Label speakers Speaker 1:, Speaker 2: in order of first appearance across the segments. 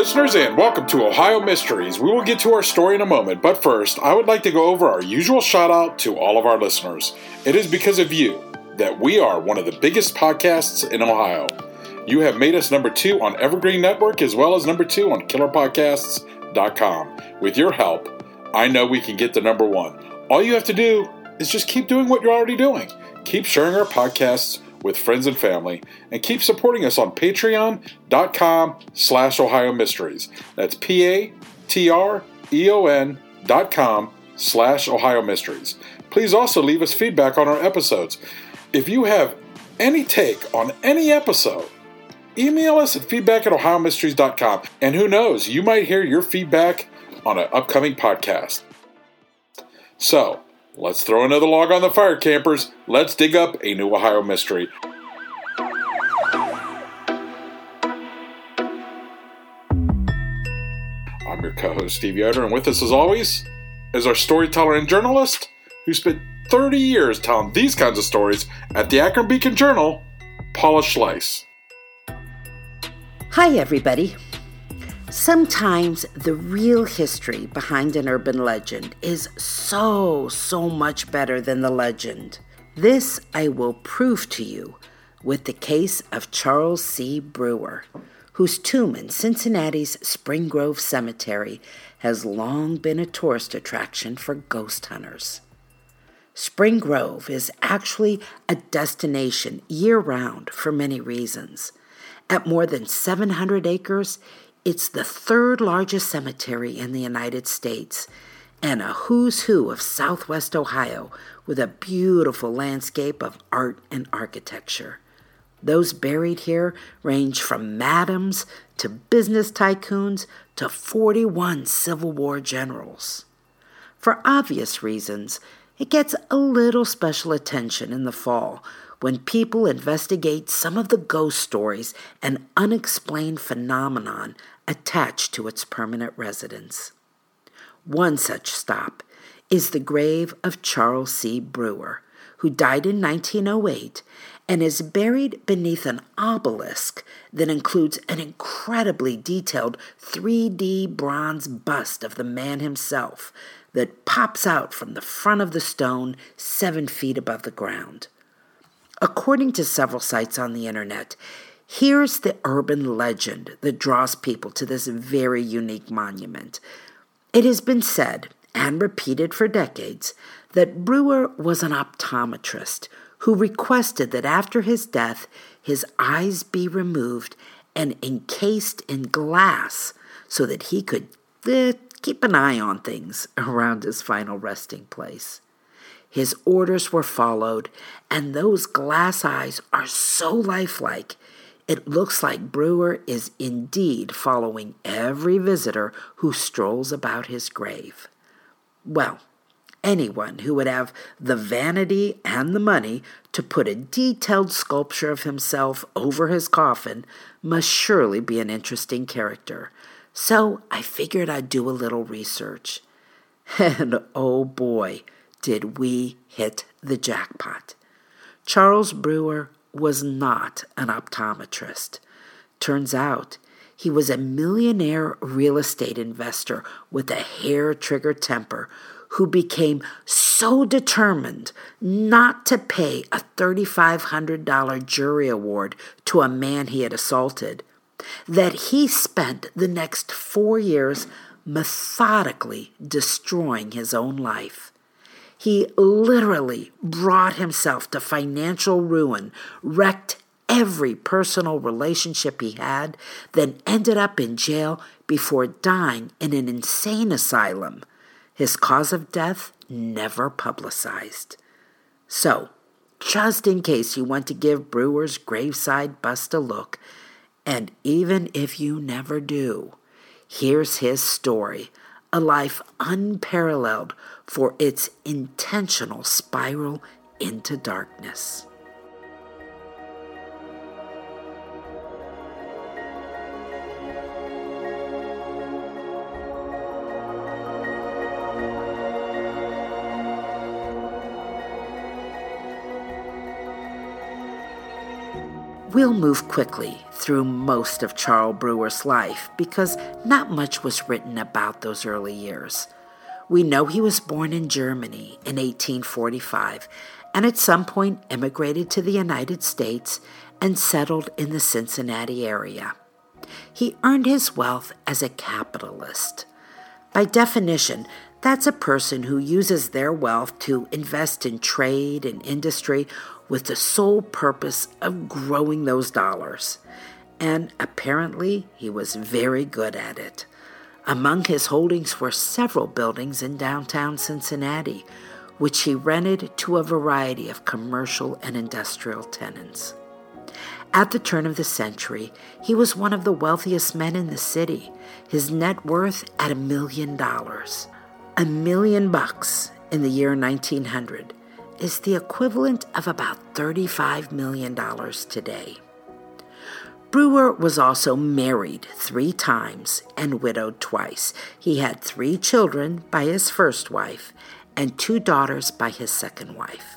Speaker 1: listeners, and welcome to Ohio Mysteries. We will get to our story in a moment, but first, I would like to go over our usual shout out to all of our listeners. It is because of you that we are one of the biggest podcasts in Ohio. You have made us number 2 on Evergreen Network as well as number 2 on KillerPodcasts.com. With your help, I know we can get to number 1. All you have to do is just keep doing what you're already doing. Keep sharing our podcasts with friends and family, and keep supporting us on patreon.com/Ohio Mysteries. That's patreon.com/Ohio Mysteries. Please also leave us feedback on our episodes. If you have any take on any episode, email us at feedback@ohiomysteries.com. And who knows, you might hear your feedback on an upcoming podcast. So, let's throw another log on the fire, campers. Let's dig up a new Ohio mystery. I'm your co-host, Steve Yoder, and with us, as always, is our storyteller and journalist who spent 30 years telling these kinds of stories at the Akron Beacon Journal, Paula Schleis.
Speaker 2: Hi, everybody. Sometimes the real history behind an urban legend is so much better than the legend. This I will prove to you with the case of Charles C. Brewer, whose tomb in Cincinnati's Spring Grove Cemetery has long been a tourist attraction for ghost hunters. Spring Grove is actually a destination year-round for many reasons. At more than 700 acres, it's the 3rd largest cemetery in the United States and a who's who of Southwest Ohio with a beautiful landscape of art and architecture. Those buried here range from madams to business tycoons to 41 Civil War generals. For obvious reasons, it gets a little special attention in the fall when people investigate some of the ghost stories and unexplained phenomenon attached to its permanent residence. One such stop is the grave of Charles C. Brewer, who died in 1908 and is buried beneath an obelisk that includes an incredibly detailed 3D bronze bust of the man himself that pops out from the front of the stone 7 feet above the ground. According to several sites on the internet, here's the urban legend that draws people to this very unique monument. It has been said, and repeated for decades, that Brewer was an optometrist who requested that after his death, his eyes be removed and encased in glass so that he could keep an eye on things around his final resting place. His orders were followed, and those glass eyes are so lifelike, it looks like Brewer is indeed following every visitor who strolls about his grave. Well, anyone who would have the vanity and the money to put a detailed sculpture of himself over his coffin must surely be an interesting character. So I figured I'd do a little research. And oh boy, did we hit the jackpot. Charles Brewer was not an optometrist. Turns out he was a millionaire real estate investor with a hair-trigger temper who became so determined not to pay a $3,500 jury award to a man he had assaulted that he spent the next 4 years methodically destroying his own life. He literally brought himself to financial ruin, wrecked every personal relationship he had, then ended up in jail before dying in an insane asylum. His cause of death never publicized. So, just in case you want to give Brewer's graveside bust a look, and even if you never do, here's his story, a life unparalleled for its intentional spiral into darkness. We'll move quickly through most of Charles Brewer's life because not much was written about those early years. We know he was born in Germany in 1845 and at some point immigrated to the United States and settled in the Cincinnati area. He earned his wealth as a capitalist. By definition, that's a person who uses their wealth to invest in trade and industry with the sole purpose of growing those dollars. And apparently, he was very good at it. Among his holdings were several buildings in downtown Cincinnati, which he rented to a variety of commercial and industrial tenants. At the turn of the century, he was one of the wealthiest men in the city, his net worth at $1 million. $1 million in the year 1900 is the equivalent of about $35 million today. Brewer was also married 3 times and widowed twice. He had 3 children by his first wife and 2 daughters by his second wife.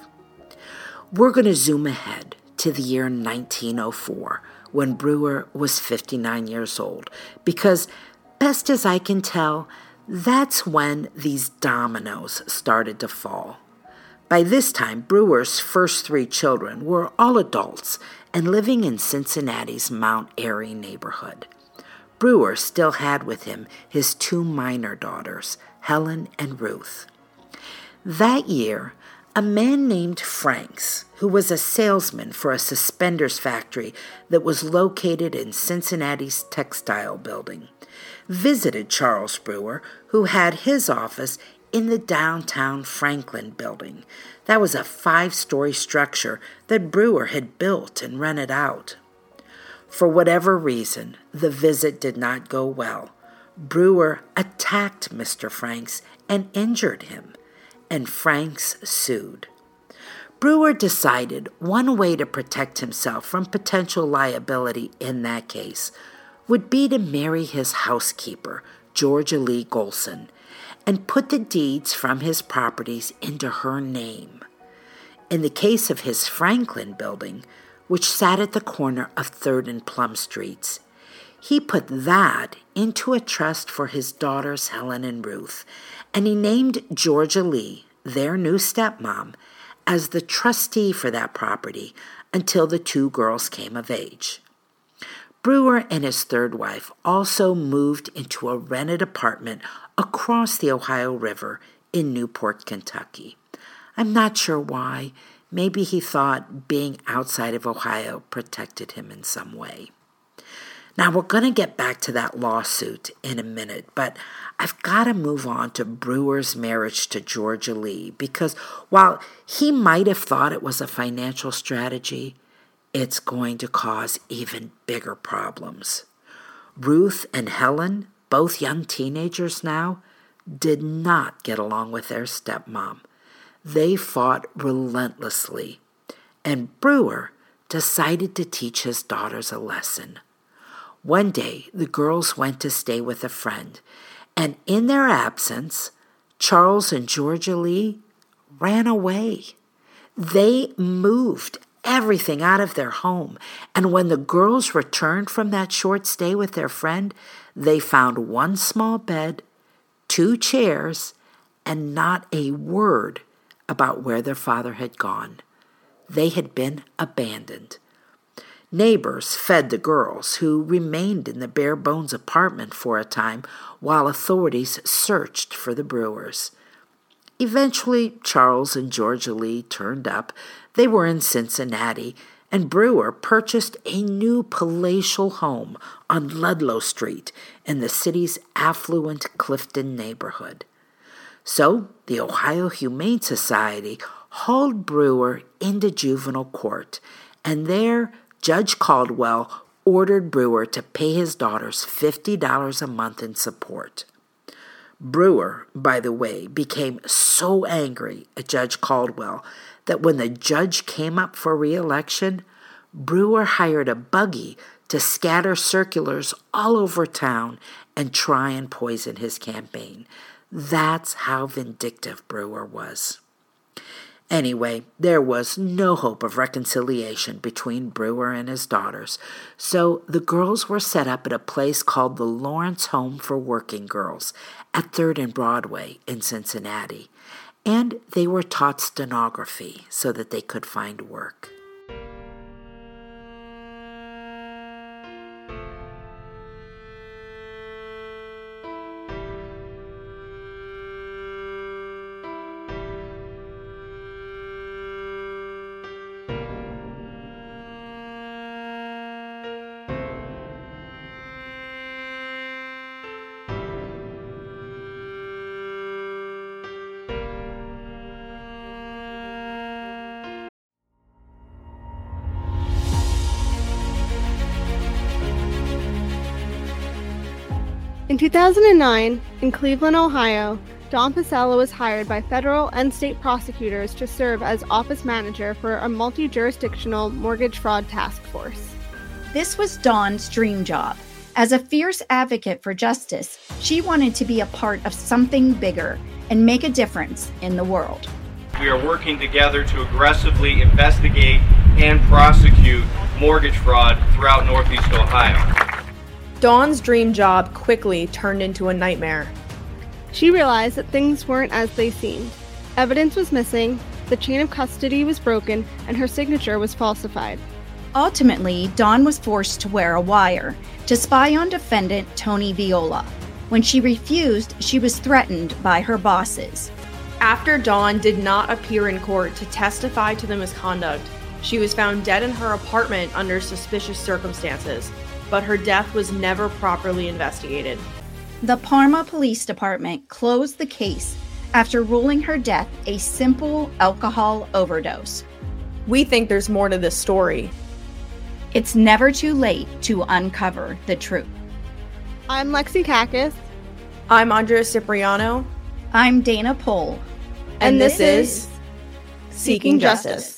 Speaker 2: We're going to zoom ahead to the year 1904 when Brewer was 59 years old because, best as I can tell, that's when these dominoes started to fall. By this time, Brewer's first 3 children were all adults and living in Cincinnati's Mount Airy neighborhood. Brewer still had with him his 2 minor daughters, Helen and Ruth. That year, a man named Franks, who was a salesman for a suspenders factory that was located in Cincinnati's textile building, visited Charles Brewer, who had his office in the downtown Franklin building. That was a 5-story structure that Brewer had built and rented out. For whatever reason, the visit did not go well. Brewer attacked Mr. Franks and injured him, and Franks sued. Brewer decided one way to protect himself from potential liability in that case would be to marry his housekeeper, Georgia Lee Golson, and put the deeds from his properties into her name. In the case of his Franklin building, which sat at the corner of 3rd and Plum Streets, he put that into a trust for his daughters Helen and Ruth, and he named Georgia Lee, their new stepmom, as the trustee for that property until the 2 girls came of age. Brewer and his 3rd wife also moved into a rented apartment across the Ohio River in Newport, Kentucky. I'm not sure why. Maybe he thought being outside of Ohio protected him in some way. Now, we're going to get back to that lawsuit in a minute, but I've got to move on to Brewer's marriage to Georgia Lee because while he might have thought it was a financial strategy, it's going to cause even bigger problems. Ruth and Helen, both young teenagers now, did not get along with their stepmom. They fought relentlessly, and Brewer decided to teach his daughters a lesson. One day, the girls went to stay with a friend, and in their absence, Charles and Georgia Lee ran away. They moved everything out of their home, and when the girls returned from that short stay with their friend, they found 1 small bed, 2 chairs, and not a word about where their father had gone. They had been abandoned. Neighbors fed the girls, who remained in the bare-bones apartment for a time while authorities searched for the Brewers. Eventually, Charles and Georgia Lee turned up. They were in Cincinnati, and Brewer purchased a new palatial home on Ludlow Street in the city's affluent Clifton neighborhood. So, the Ohio Humane Society hauled Brewer into juvenile court, and there Judge Caldwell ordered Brewer to pay his daughters $50 a month in support. Brewer, by the way, became so angry at Judge Caldwell that when the judge came up for re-election, Brewer hired a buggy to scatter circulars all over town and try and poison his campaign. That's how vindictive Brewer was. Anyway, there was no hope of reconciliation between Brewer and his daughters, so the girls were set up at a place called the Lawrence Home for Working Girls at 3rd and Broadway in Cincinnati, and they were taught stenography so that they could find work.
Speaker 3: In 2009, in Cleveland, Ohio, Don Pacella was hired by federal and state prosecutors to serve as office manager for a multi-jurisdictional mortgage fraud task force.
Speaker 4: This was Dawn's dream job. As a fierce advocate for justice, she wanted to be a part of something bigger and make a difference in the world.
Speaker 5: We are working together to aggressively investigate and prosecute mortgage fraud throughout Northeast Ohio.
Speaker 6: Dawn's dream job quickly turned into a nightmare.
Speaker 3: She realized that things weren't as they seemed. Evidence was missing, the chain of custody was broken, and her signature was falsified.
Speaker 4: Ultimately, Dawn was forced to wear a wire to spy on defendant Tony Viola. When she refused, she was threatened by her bosses.
Speaker 6: After Dawn did not appear in court to testify to the misconduct, she was found dead in her apartment under suspicious circumstances, but her death was never properly investigated.
Speaker 4: The Parma Police Department closed the case after ruling her death a simple alcohol overdose.
Speaker 6: We think there's more to this story.
Speaker 4: It's never too late to uncover the truth.
Speaker 3: I'm Lexi Kakis.
Speaker 6: I'm Andrea Cipriano.
Speaker 4: I'm Dana Pohl.
Speaker 6: And this is Seeking Justice.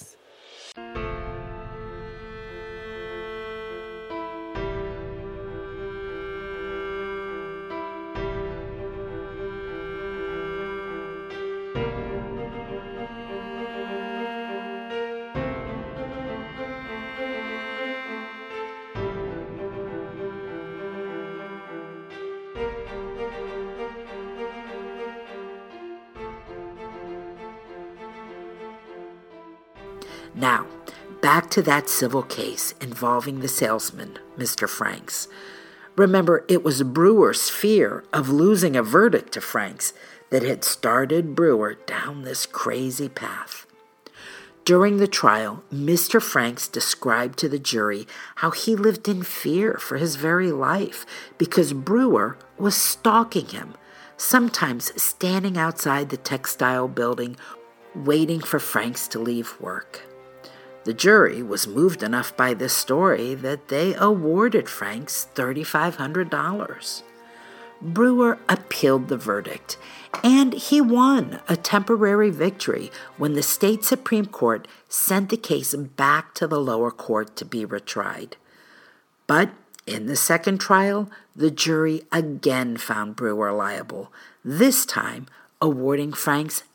Speaker 2: Now, back to that civil case involving the salesman, Mr. Franks. Remember, it was Brewer's fear of losing a verdict to Franks that had started Brewer down this crazy path. During the trial, Mr. Franks described to the jury how he lived in fear for his very life because Brewer was stalking him, sometimes standing outside the textile building waiting for Franks to leave work. The jury was moved enough by this story that they awarded Franks $3,500. Brewer appealed the verdict, and he won a temporary victory when the state Supreme Court sent the case back to the lower court to be retried. But in the second trial, the jury again found Brewer liable, this time awarding Franks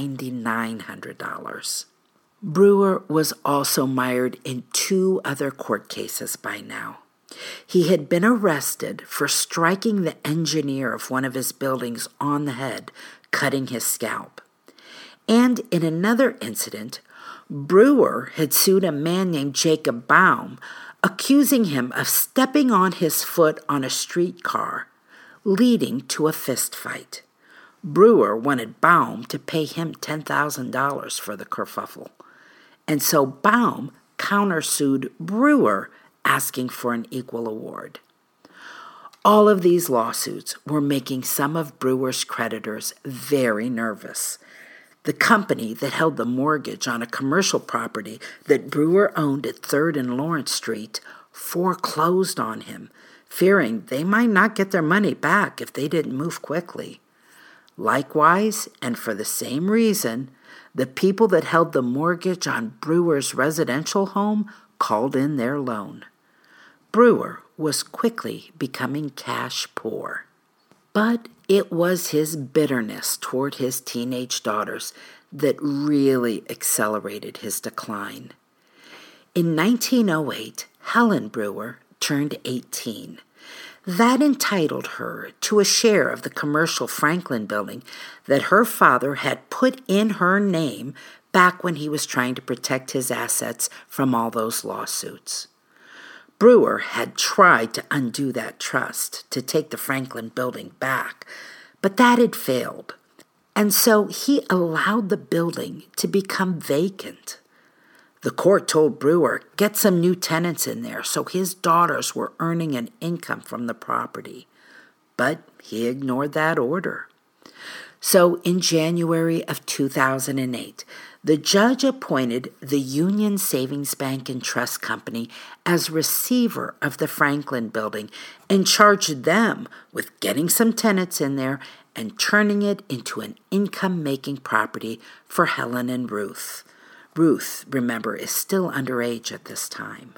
Speaker 2: $9,900. Brewer was also mired in 2 other court cases by now. He had been arrested for striking the engineer of one of his buildings on the head, cutting his scalp. And in another incident, Brewer had sued a man named Jacob Baum, accusing him of stepping on his foot on a streetcar, leading to a fist fight. Brewer wanted Baum to pay him $10,000 for the kerfuffle. And so Baum countersued Brewer, asking for an equal award. All of these lawsuits were making some of Brewer's creditors very nervous. The company that held the mortgage on a commercial property that Brewer owned at 3rd and Lawrence Street foreclosed on him, fearing they might not get their money back if they didn't move quickly. Likewise, and for the same reason, the people that held the mortgage on Brewer's residential home called in their loan. Brewer was quickly becoming cash poor. But it was his bitterness toward his teenage daughters that really accelerated his decline. In 1908, Helen Brewer turned 18. That entitled her to a share of the commercial Franklin building that her father had put in her name back when he was trying to protect his assets from all those lawsuits. Brewer had tried to undo that trust, to take the Franklin building back, but that had failed, and so he allowed the building to become vacant. The court told Brewer, get some new tenants in there, so his daughters were earning an income from the property. But he ignored that order. So in January of 2008, the judge appointed the Union Savings Bank and Trust Company as receiver of the Franklin building and charged them with getting some tenants in there and turning it into an income-making property for Helen and Ruth. Ruth, remember, is still underage at this time.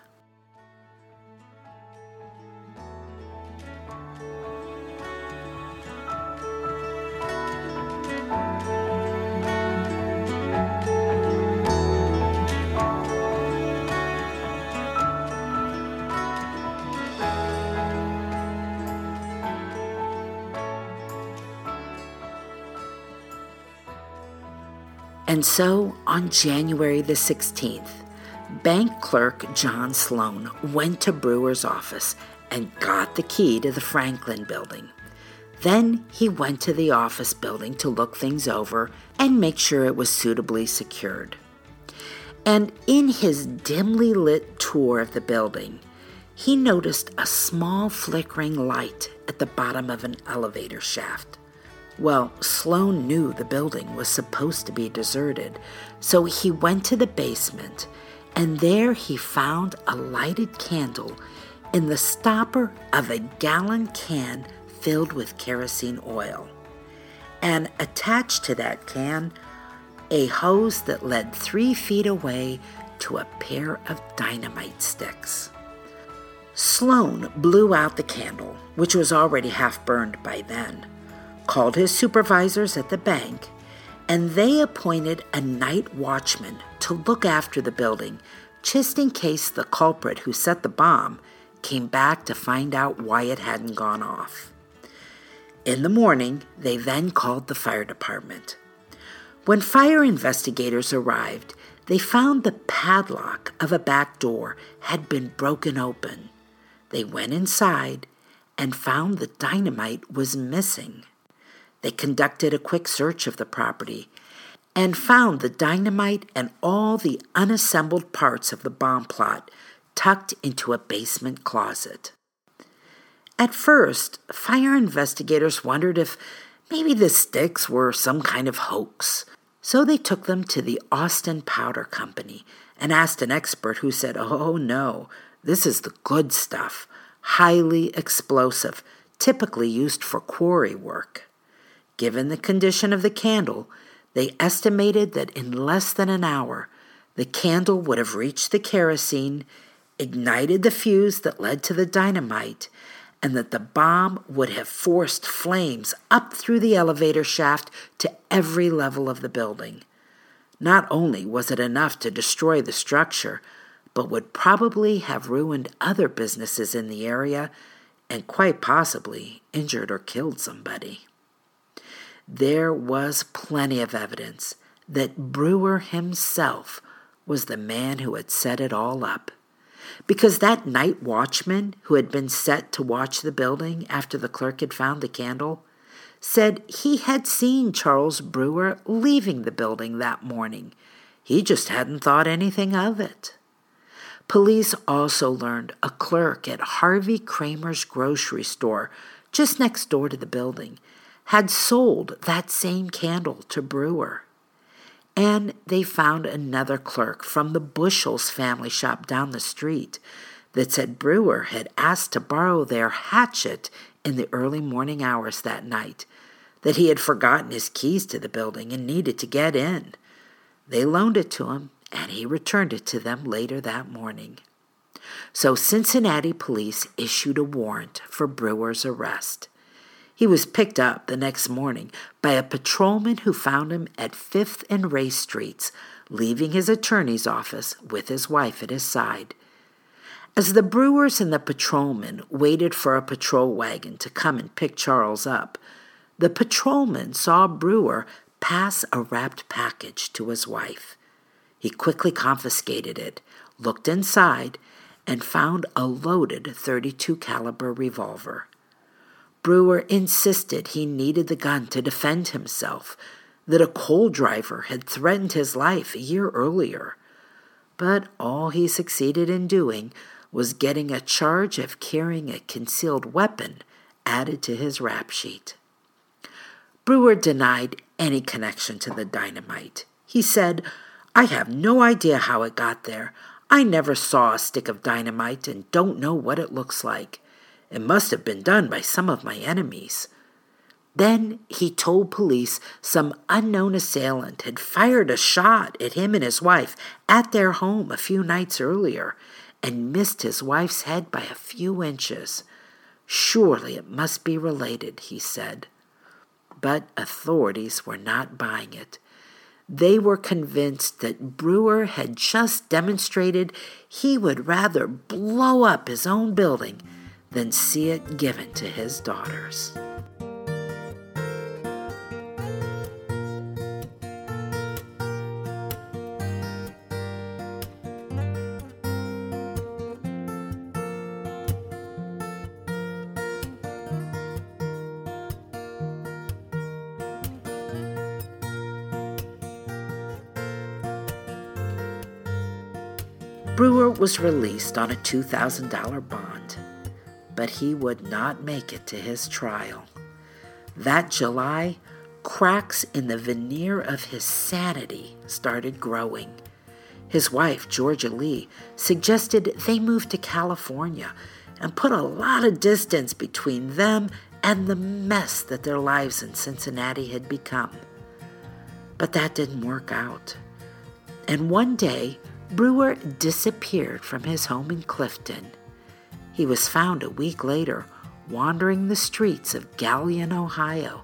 Speaker 2: And so, on January the 16th, bank clerk John Sloan went to Brewer's office and got the key to the Franklin building. Then he went to the office building to look things over and make sure it was suitably secured. And in his dimly lit tour of the building, he noticed a small flickering light at the bottom of an elevator shaft. Well, Sloan knew the building was supposed to be deserted, so he went to the basement, and there he found a lighted candle in the stopper of a gallon can filled with kerosene oil. And attached to that can, a hose that led 3 feet away to a pair of dynamite sticks. Sloan blew out the candle, which was already half burned by then, called his supervisors at the bank, and they appointed a night watchman to look after the building, just in case the culprit who set the bomb came back to find out why it hadn't gone off. In the morning, they then called the fire department. When fire investigators arrived, they found the padlock of a back door had been broken open. They went inside and found the dynamite was missing. They conducted a quick search of the property and found the dynamite and all the unassembled parts of the bomb plot tucked into a basement closet. At first, fire investigators wondered if maybe the sticks were some kind of hoax, so they took them to the Austin Powder Company and asked an expert who said, "Oh no, this is the good stuff, highly explosive, typically used for quarry work." Given the condition of the candle, they estimated that in less than an hour, the candle would have reached the kerosene, ignited the fuse that led to the dynamite, and that the bomb would have forced flames up through the elevator shaft to every level of the building. Not only was it enough to destroy the structure, but would probably have ruined other businesses in the area and quite possibly injured or killed somebody. There was plenty of evidence that Brewer himself was the man who had set it all up, because that night watchman who had been set to watch the building after the clerk had found the candle said he had seen Charles Brewer leaving the building that morning. He just hadn't thought anything of it. Police also learned a clerk at Harvey Kramer's grocery store just next door to the building had sold that same candle to Brewer. And they found another clerk from the Bushels family shop down the street that said Brewer had asked to borrow their hatchet in the early morning hours that night, that he had forgotten his keys to the building and needed to get in. They loaned it to him, and he returned it to them later that morning. So Cincinnati police issued a warrant for Brewer's arrest. He was picked up the next morning by a patrolman who found him at 5th and Race Streets, leaving his attorney's office with his wife at his side. As the Brewers and the patrolman waited for a patrol wagon to come and pick Charles up, the patrolman saw Brewer pass a wrapped package to his wife. He quickly confiscated it, looked inside, and found a loaded .32 caliber revolver. Brewer insisted he needed the gun to defend himself, that a coal driver had threatened his life a year earlier. But all he succeeded in doing was getting a charge of carrying a concealed weapon added to his rap sheet. Brewer denied any connection to the dynamite. He said, "I have no idea how it got there. I never saw a stick of dynamite and don't know what it looks like. It must have been done by some of my enemies." Then he told police some unknown assailant had fired a shot at him and his wife at their home a few nights earlier and missed his wife's head by a few inches. Surely it must be related, he said. But authorities were not buying it. They were convinced that Brewer had just demonstrated he would rather blow up his own building than see it given to his daughters. Brewer was released on a $2,000 bond, but he would not make it to his trial. That July, cracks in the veneer of his sanity started growing. His wife, Georgia Lee, suggested they move to California and put a lot of distance between them and the mess that their lives in Cincinnati had become. But that didn't work out. And one day, Brewer disappeared from his home in Clifton. He was found a week later wandering the streets of Galion, Ohio,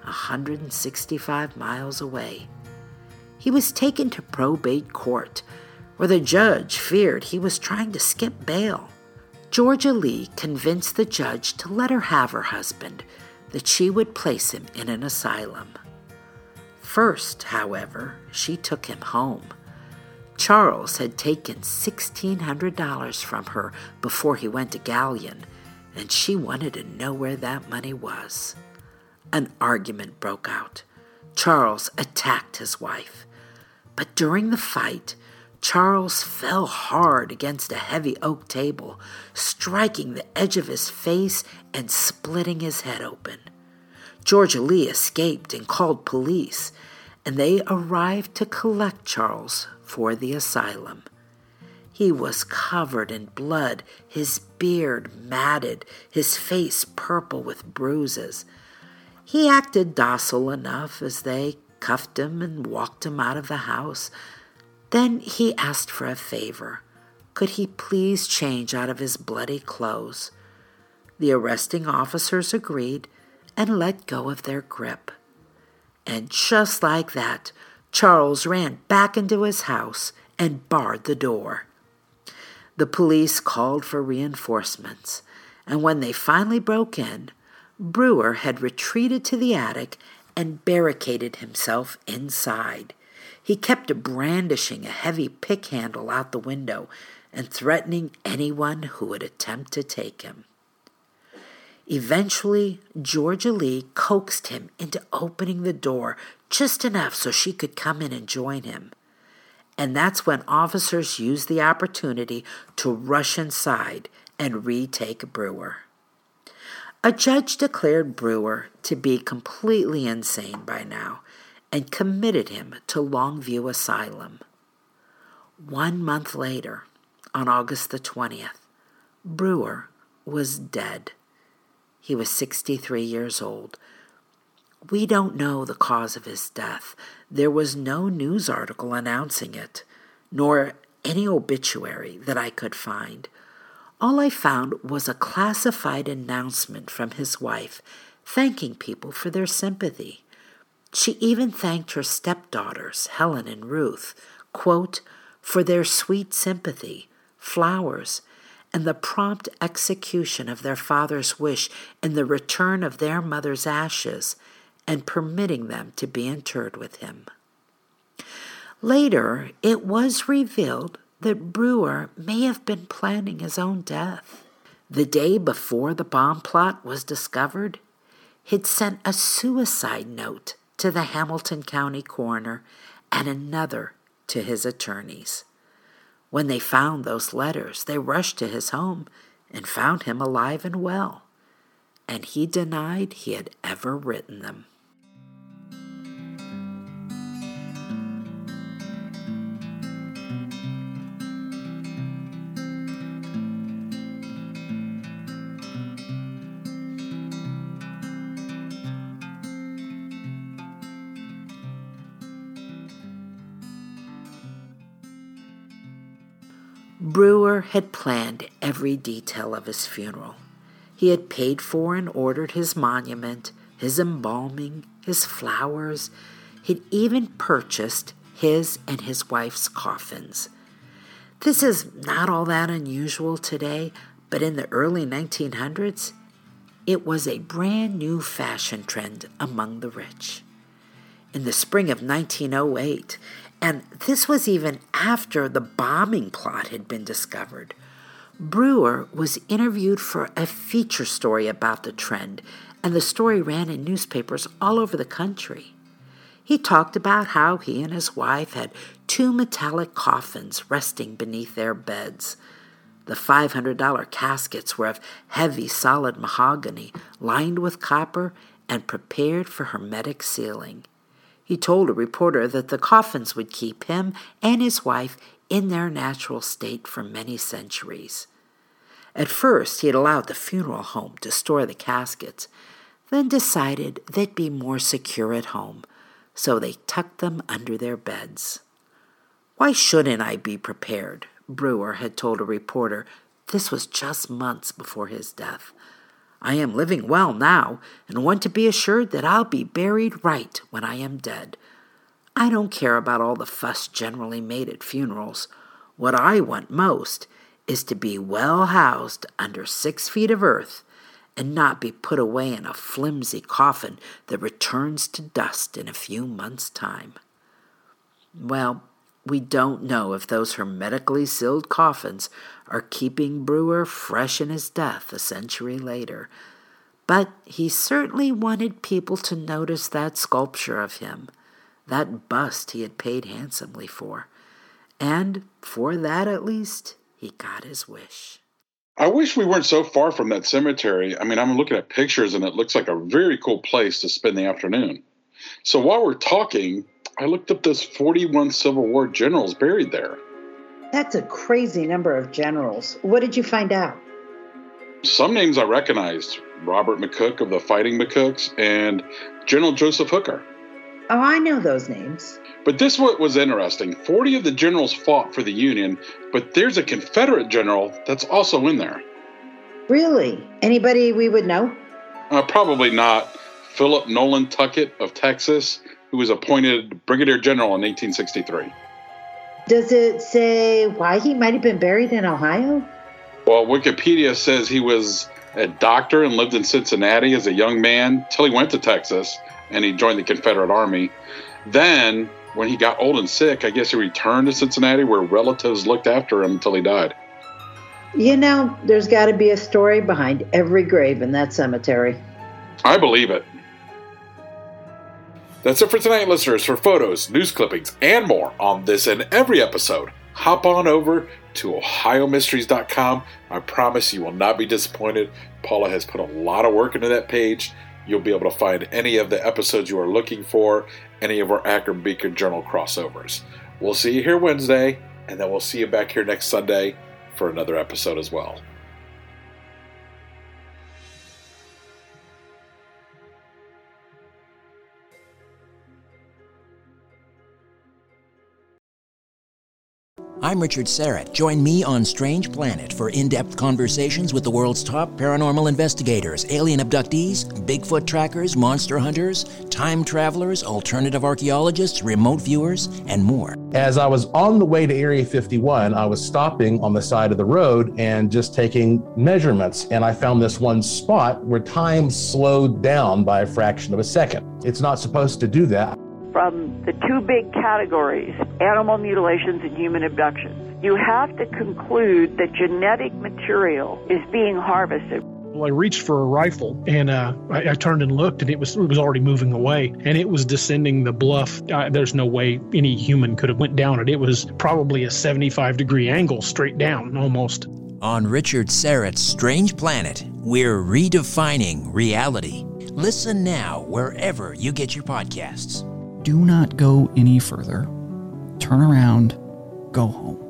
Speaker 2: 165 miles away. He was taken to probate court, where the judge feared he was trying to skip bail. Georgia Lee convinced the judge to let her have her husband, that she would place him in an asylum. First, however, she took him home. Charles had taken $1,600 from her before he went to Galion, and she wanted to know where that money was. An argument broke out. Charles attacked his wife. But during the fight, Charles fell hard against a heavy oak table, striking the edge of his face and splitting his head open. Georgia Lee escaped and called police, and they arrived to collect Charles for the asylum. He was covered in blood, his beard matted, his face purple with bruises. He acted docile enough as they cuffed him and walked him out of the house. Then he asked for a favor. Could he please change out of his bloody clothes? The arresting officers agreed and let go of their grip. And just like that, Charles ran back into his house and barred the door. The police called for reinforcements, and when they finally broke in, Brewer had retreated to the attic and barricaded himself inside. He kept brandishing a heavy pick handle out the window and threatening anyone who would attempt to take him. Eventually, Georgia Lee coaxed him into opening the door just enough so she could come in and join him. And that's when officers used the opportunity to rush inside and retake Brewer. A judge declared Brewer to be completely insane by now and committed him to Longview Asylum. 1 month later, on August the 20th, Brewer was dead. He was 63 years old. We don't know the cause of his death. There was no news article announcing it, nor any obituary that I could find. All I found was a classified announcement from his wife thanking people for their sympathy. She even thanked her stepdaughters, Helen and Ruth, quote, for their sweet sympathy, flowers, and the prompt execution of their father's wish in the return of their mother's ashes and permitting them to be interred with him. Later, it was revealed that Brewer may have been planning his own death. The day before the bomb plot was discovered, he'd sent a suicide note to the Hamilton County coroner and another to his attorneys. When they found those letters, they rushed to his home and found him alive and well, and he denied he had ever written them. Brewer had planned every detail of his funeral. He had paid for and ordered his monument, his embalming, his flowers. He'd even purchased his and his wife's coffins. This is not all that unusual today, but in the early 1900s, it was a brand new fashion trend among the rich. In the spring of 1908, and this was even after the bombing plot had been discovered, Brewer was interviewed for a feature story about the trend, and the story ran in newspapers all over the country. He talked about how he and his wife had 2 metallic coffins resting beneath their beds. The $500 caskets were of heavy, solid mahogany, lined with copper and prepared for hermetic sealing. He told a reporter that the coffins would keep him and his wife in their natural state for many centuries. At first, he had allowed the funeral home to store the caskets, then decided they'd be more secure at home, so they tucked them under their beds. "Why shouldn't I be prepared?" Brewer had told a reporter. This was just months before his death. "I am living well now and want to be assured that I'll be buried right when I am dead. I don't care about all the fuss generally made at funerals. What I want most is to be well housed under 6 feet of earth and not be put away in a flimsy coffin that returns to dust in a few months' time." Well, we don't know if those hermetically sealed coffins are keeping Brewer fresh in his death a century later, but he certainly wanted people to notice that sculpture of him, that bust he had paid handsomely for, and for that at least he got his wish.
Speaker 1: I wish we weren't so far from that cemetery. I mean, I'm looking at pictures and it looks like a very cool place to spend the afternoon. So while we're talking, I looked up those 41 Civil War generals buried there.
Speaker 2: That's a crazy number of generals. What did you find out?
Speaker 1: Some names I recognized: Robert McCook of the Fighting McCooks and General Joseph Hooker.
Speaker 2: Oh, I know those names.
Speaker 1: But this what was interesting. 40 of the generals fought for the Union, but there's a Confederate general that's also in there.
Speaker 2: Really? Anybody we would know?
Speaker 1: Probably not. Philip Nolan Tuckett of Texas, who was appointed brigadier general in 1863.
Speaker 2: Does it say why he might have been buried in Ohio?
Speaker 1: Well, Wikipedia says he was a doctor and lived in Cincinnati as a young man till he went to Texas and he joined the Confederate Army. Then, when he got old and sick, I guess he returned to Cincinnati where relatives looked after him until he died.
Speaker 2: You know, there's got to be a story behind every grave in that cemetery.
Speaker 1: I believe it. That's it for tonight, listeners. For photos, news clippings, and more on this and every episode, hop on over to OhioMysteries.com. I promise you will not be disappointed. Paula has put a lot of work into that page. You'll be able to find any of the episodes you are looking for, any of our Akron Beacon Journal crossovers. We'll see you here Wednesday, and then we'll see you back here next Sunday for another episode as well.
Speaker 7: I'm Richard Serrett. Join me on Strange Planet for in-depth conversations with the world's top paranormal investigators, alien abductees, Bigfoot trackers, monster hunters, time travelers, alternative archaeologists, remote viewers, and more.
Speaker 8: As I was on the way to Area 51, I was stopping on the side of the road and just taking measurements, and I found this one spot where time slowed down by a fraction of a second. It's not supposed to do that.
Speaker 9: From the two big categories, animal mutilations and human abductions, you have to conclude that genetic material is being harvested.
Speaker 10: Well, I reached for a rifle, and I turned and looked, and it was already moving away, and it was descending the bluff. There's no way any human could have went down it. It was probably a 75-degree angle straight down, almost.
Speaker 7: On Richard Serrett's Strange Planet, we're redefining reality. Listen now wherever you get your podcasts.
Speaker 11: Do not go any further. Turn around. Go home.